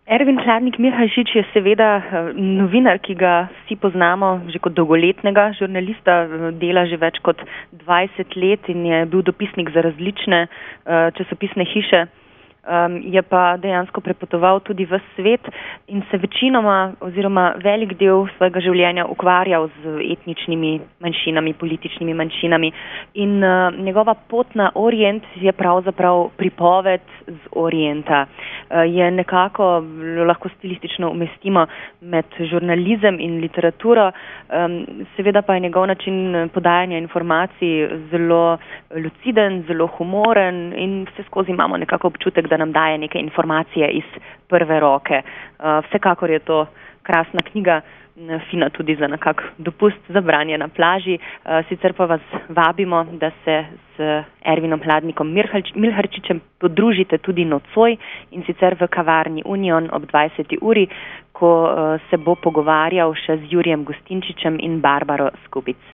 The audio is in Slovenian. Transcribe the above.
Ervin Hladnik-Mihalšič je seveda novinar, ki ga vsi poznamo že kot dolgoletnega žurnalista, dela že več kot 20 let in je bil dopisnik za različne časopisne hiše. Je pa dejansko prepotoval tudi v svet in se večinoma oziroma velik del svojega življenja ukvarjal z etničnimi manjšinami, političnimi manjšinami. In njegova pot na Orient je pravzaprav pripoved z Orienta. Je nekako, lahko stilistično umestimo med žurnalizem in literaturo, seveda pa je njegov način podajanja informacij zelo luciden, zelo humoren in vse skozi imamo nekako občutek, da nam daje neke informacije iz prve roke. Vsekakor je to krasna knjiga, fina tudi za nekak dopust za branje na plaži. Sicer pa vas vabimo, da se z Ervinom Hladnikom-Mihalšičem podružite tudi nocoj in sicer v kavarni Union ob 20. uri, ko se bo pogovarjal še z Jurijem Gustinčičem in Barbaro Skubic.